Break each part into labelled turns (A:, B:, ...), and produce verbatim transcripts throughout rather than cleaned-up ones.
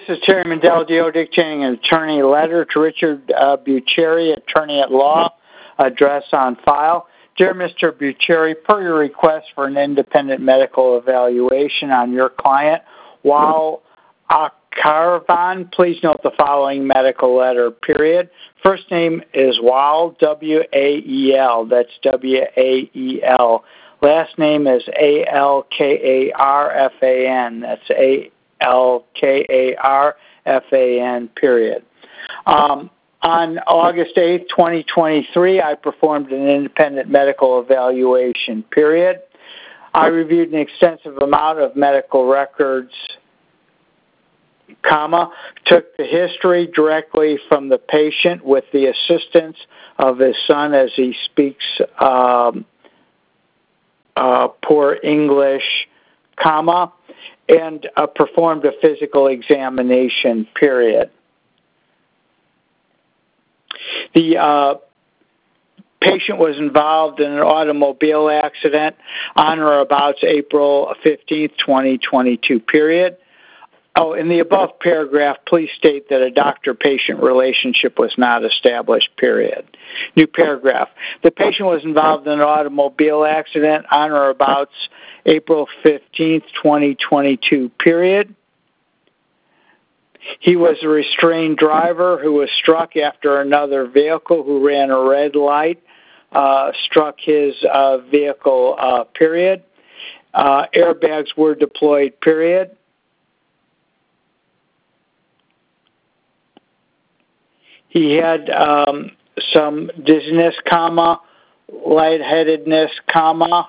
A: is Terry Mandel, D O dictating an attorney letter to Richard uh, Bucheri, attorney at law, address on file. Dear Mister Bucheri, per your request for an independent medical evaluation on your client, Wael Akarvan, please note the following medical letter, period. First name is Wael, W A E L, that's W A E L. Last name is A L K A R F A N, that's A L K A R F A N, period. Um, on August eighth, twenty twenty-three, I performed an independent medical evaluation, period. I reviewed an extensive amount of medical records, comma, took the history directly from the patient with the assistance of his son as he speaks um, uh, poor English, comma, and uh, performed a physical examination, period. The uh, patient was involved in an automobile accident on or about April fifteenth, twenty twenty-two, period. Oh, in the above paragraph, please state that a doctor-patient relationship was not established, period. New paragraph. The patient was involved in an automobile accident on or about April fifteenth, twenty twenty-two, period. He was a restrained driver who was struck after another vehicle who ran a red light, uh, struck his uh, vehicle, uh, period. Uh, airbags were deployed, period. He had um, some dizziness, comma, lightheadedness, comma,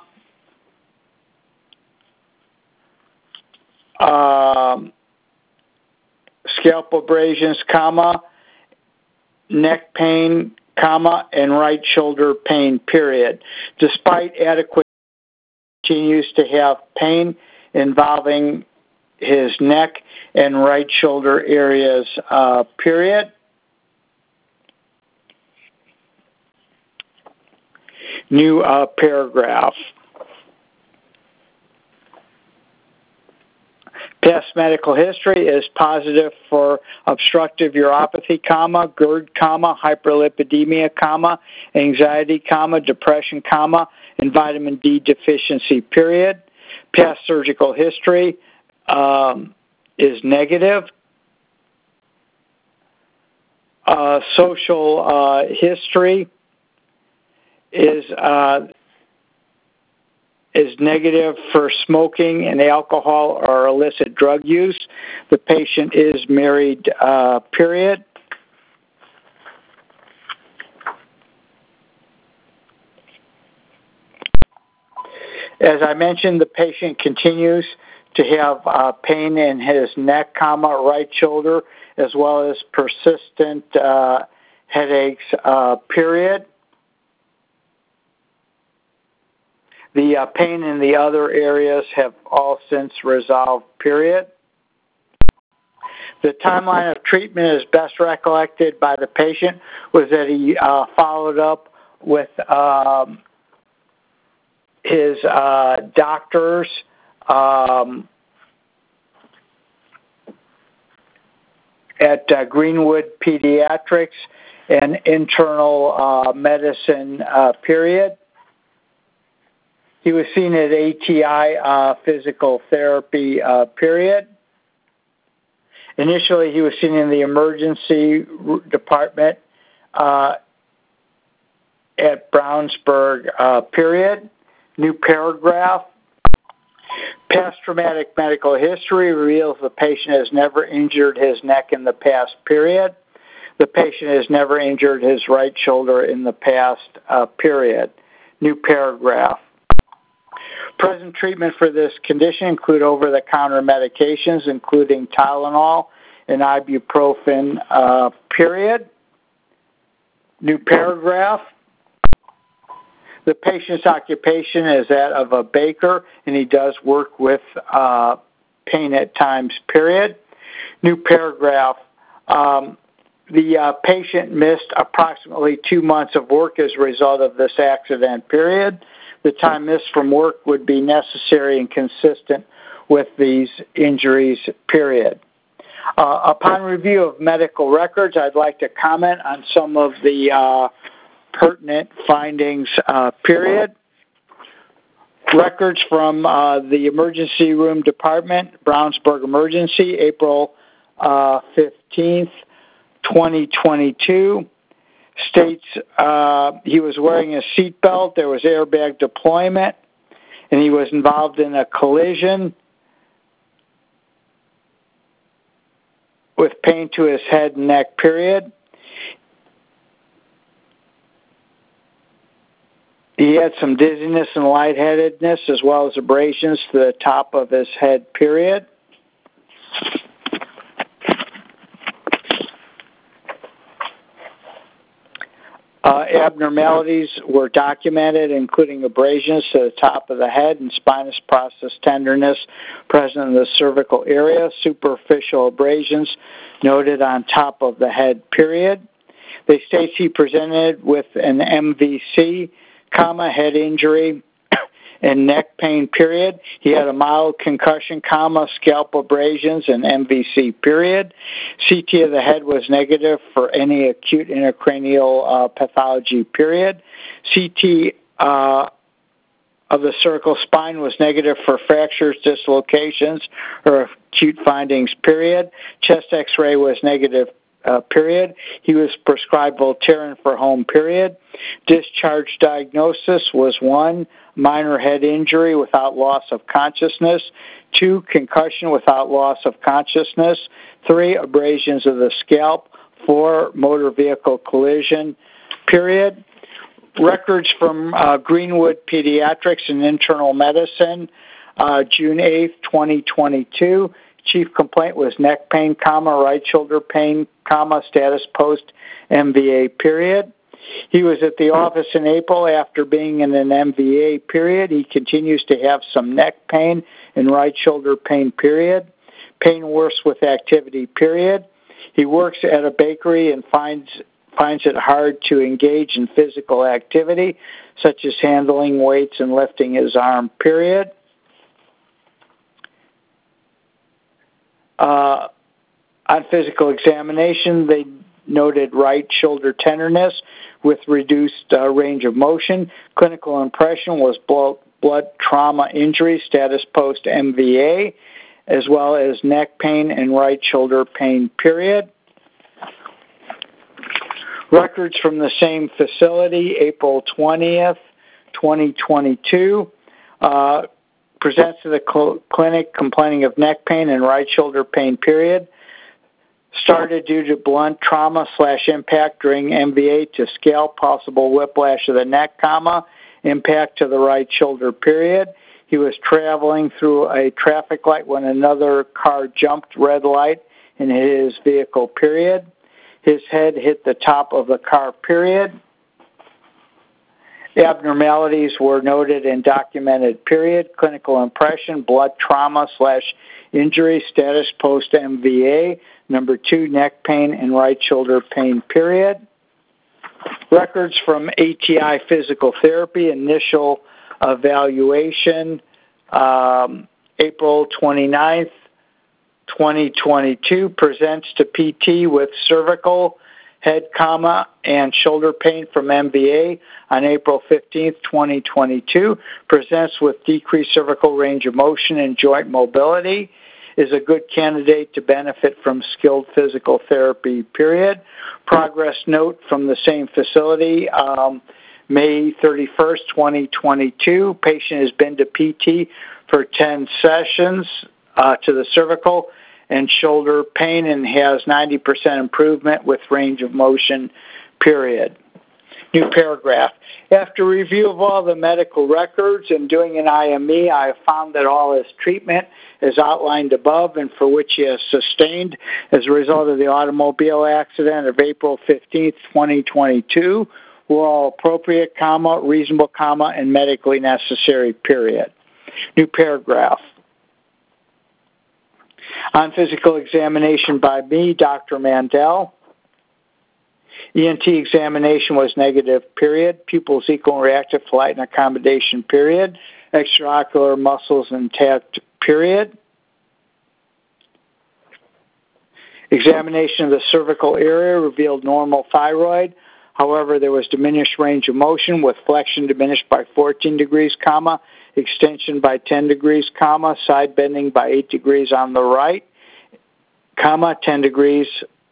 A: um, scalp abrasions, comma, neck pain, comma, and right shoulder pain, period. Despite adequate, he continues to have pain involving his neck and right shoulder areas, uh, period. New uh, paragraph. Past medical history is positive for obstructive uropathy, comma, GERD, comma, hyperlipidemia, comma, anxiety, comma, depression, comma, and vitamin D deficiency, period. Past surgical history um, is negative. Uh, social uh, history is uh, is negative for smoking and alcohol or illicit drug use. The patient is married, uh, period. As I mentioned, the patient continues to have uh, pain in his neck, comma, right shoulder, as well as persistent uh, headaches, uh, period. The uh, pain in the other areas have all since resolved, period. The timeline of treatment is best recollected by the patient was that he uh, followed up with um, his uh, doctors um, at uh, Greenwood Pediatrics and internal uh, medicine, uh, period. He was seen at A T I uh, physical therapy, uh, period. Initially, he was seen in the emergency department uh, at Brownsburg, uh, period. New paragraph. Past traumatic medical history reveals the patient has never injured his neck in the past, period. The patient has never injured his right shoulder in the past, uh, period. New paragraph. Present treatment for this condition include over-the-counter medications, including Tylenol and ibuprofen, uh, period. New paragraph. The patient's occupation is that of a baker, and he does work with uh, pain at times, period. New paragraph. Um, the uh, patient missed approximately two months of work as a result of this accident, period. The time missed from work would be necessary and consistent with these injuries, period. Uh, upon review of medical records, I'd like to comment on some of the uh, pertinent findings, uh, period. Records from uh, the emergency room department, Brownsburg Emergency, April uh, fifteenth, twenty twenty-two, states uh, he was wearing a seatbelt, there was airbag deployment, and he was involved in a collision with pain to his head and neck, period. He had some dizziness and lightheadedness as well as abrasions to the top of his head, period. Uh, abnormalities were documented, including abrasions to the top of the head and spinous process tenderness present in the cervical area, superficial abrasions noted on top of the head, period. They state he presented with an M V C, comma, head injury, and neck pain, period. He had a mild concussion, comma, scalp abrasions, and M V C, period. C T of the head was negative for any acute intracranial uh, pathology, period. C T uh, of the cervical spine was negative for fractures, dislocations, or acute findings, period. Chest x-ray was negative, Uh, period. He was prescribed Voltaren for home, period. Discharge diagnosis was one, minor head injury without loss of consciousness, two, concussion without loss of consciousness, three, abrasions of the scalp, four, motor vehicle collision, period. Records from uh, Greenwood Pediatrics and Internal Medicine, uh, June eighth, twenty twenty-two. Chief complaint was neck pain, comma, right shoulder pain, comma, status post M V A, period. He was at the office in April after being in an M V A, period. He continues to have some neck pain and right shoulder pain, period. Pain worse with activity, period. He works at a bakery and finds finds it hard to engage in physical activity, such as handling weights and lifting his arm, period. Uh, on physical examination, they noted right shoulder tenderness with reduced uh, range of motion. Clinical impression was blood, blood trauma injury, status post M V A, as well as neck pain and right shoulder pain, period. Records from the same facility, April twentieth, twenty twenty-two. Uh, presents to the cl- clinic complaining of neck pain and right shoulder pain, period. Started due to blunt trauma slash impact during M V A to scalp, possible whiplash of the neck, comma, impact to the right shoulder, period. He was traveling through a traffic light when another car jumped red light and hit his vehicle, period. His head hit the top of the car, period. The abnormalities were noted and documented, period. Clinical impression, blood trauma slash injury, status post M V A. Number two, neck pain and right shoulder pain, period. Records from A T I Physical Therapy, initial evaluation, um, April twenty-ninth, twenty twenty-two, presents to P T with cervical, head, comma, and shoulder pain from M V A on April fifteenth, twenty twenty-two, presents with decreased cervical range of motion and joint mobility, is a good candidate to benefit from skilled physical therapy, period. Progress note from the same facility, um, May thirty-first, twenty twenty-two, patient has been to P T for ten sessions uh, to the cervical and shoulder pain and has ninety percent improvement with range of motion, period. New paragraph. After review of all the medical records and doing an I M E, I have found that all his treatment is outlined above and for which he has sustained as a result of the automobile accident of April fifteenth, twenty twenty-two were all appropriate, comma, reasonable, comma, and medically necessary, period. New paragraph. On physical examination by me, Doctor Mandel, E N T examination was negative, period. Pupils equal and reactive to light and accommodation, period. Extraocular muscles intact, period. Examination of the cervical area revealed normal thyroid. However, there was diminished range of motion with flexion diminished by fourteen degrees, comma, extension by ten degrees, comma, side bending by eight degrees on the right, comma, ten degrees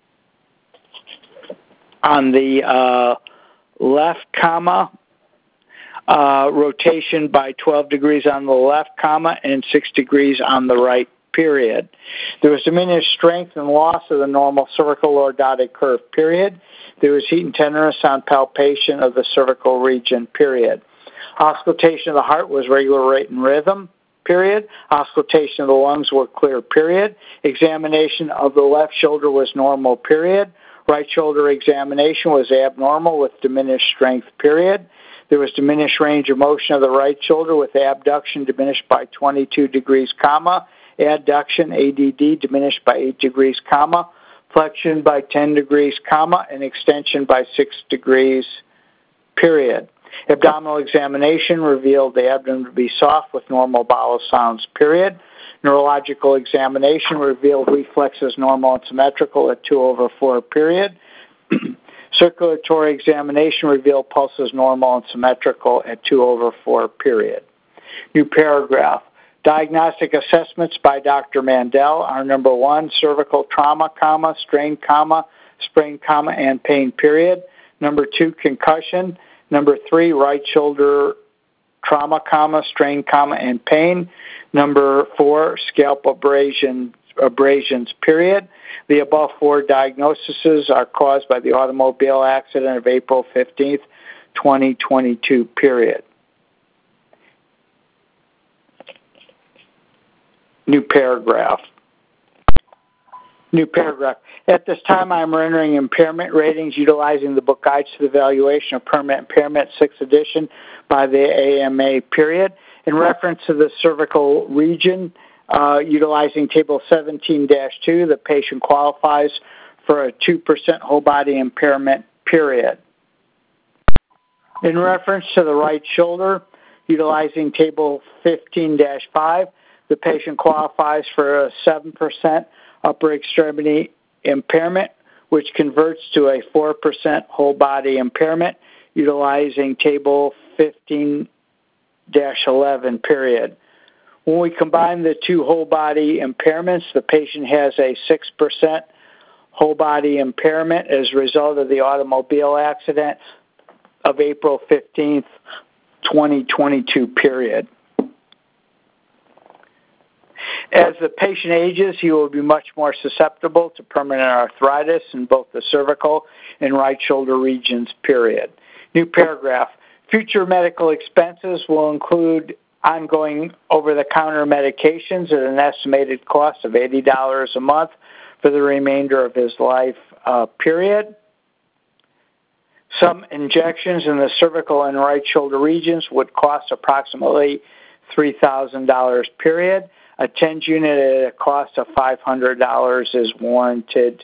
A: on the uh, left, comma, uh, rotation by twelve degrees on the left, comma, and six degrees on the right, period. There was diminished strength and loss of the normal cervical lordotic curve, period. There was heat and tenderness on palpation of the cervical region, period. Auscultation of the heart was regular rate and rhythm, period. Auscultation of the lungs were clear, period. Examination of the left shoulder was normal, period. Right shoulder examination was abnormal with diminished strength, period. There was diminished range of motion of the right shoulder with abduction diminished by twenty-two degrees, comma, adduction, A D D, diminished by eight degrees, comma, flexion by ten degrees, comma, and extension by six degrees, period. Abdominal examination revealed the abdomen to be soft with normal bowel sounds, period. Neurological examination revealed reflexes normal and symmetrical at two over four, period. Circulatory examination revealed pulses normal and symmetrical at two over four, period. New paragraph. Diagnostic assessments by Doctor Mandel are number one, cervical trauma, comma, strain, comma, sprain, comma, and pain, period. Number two, concussion. Number three, right shoulder trauma, comma, strain, comma, and pain. Number four, scalp abrasion, abrasions, period. The above four diagnoses are caused by the automobile accident of April fifteenth, twenty twenty-two, period. New paragraph. New paragraph. At this time, I am rendering impairment ratings utilizing the book Guides to the Evaluation of Permanent Impairment, sixth edition by the A M A, period. In reference to the cervical region, uh, utilizing Table seventeen dash two, the patient qualifies for a two percent whole body impairment, period. In reference to the right shoulder, utilizing Table fifteen dash five, the patient qualifies for a seven percent upper extremity impairment, which converts to a four percent whole body impairment, utilizing Table fifteen dash eleven, period. When we combine the two whole body impairments, the patient has a six percent whole body impairment as a result of the automobile accident of April fifteenth, twenty twenty-two, period. As the patient ages, he will be much more susceptible to permanent arthritis in both the cervical and right shoulder regions, period. New paragraph. Future medical expenses will include ongoing over-the-counter medications at an estimated cost of eighty dollars a month for the remainder of his life, uh, period. Some injections in the cervical and right shoulder regions would cost approximately three thousand dollars, period. A TENS unit at a cost of five hundred dollars is warranted,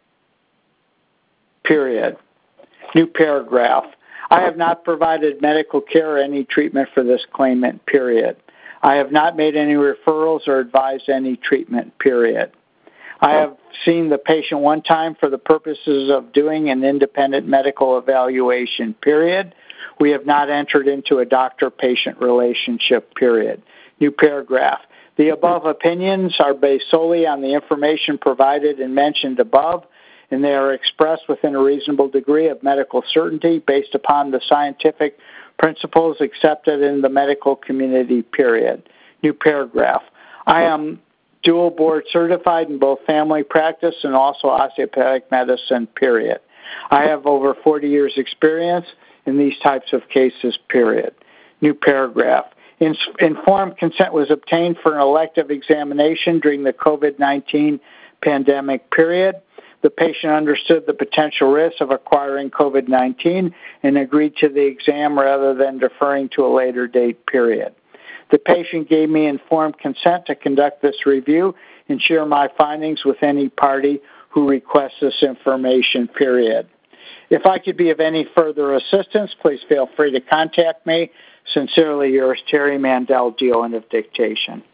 A: period. New paragraph. I have not provided medical care or any treatment for this claimant, period. I have not made any referrals or advised any treatment, period. I have seen the patient one time for the purposes of doing an independent medical evaluation, period. We have not entered into a doctor-patient relationship, period. New paragraph. The above opinions are based solely on the information provided and mentioned above, and they are expressed within a reasonable degree of medical certainty based upon the scientific principles accepted in the medical community, period. New paragraph. I am dual board certified in both family practice and also osteopathic medicine, period. I have over forty years experience in these types of cases, period. New paragraph. Informed consent was obtained for an elective examination during the COVID nineteen pandemic period. The patient understood the potential risks of acquiring COVID nineteen and agreed to the exam rather than deferring to a later date, period. The patient gave me informed consent to conduct this review and share my findings with any party who requests this information, period. If I could be of any further assistance, please feel free to contact me. Sincerely yours, Terry Mandel, D O N of Dictation.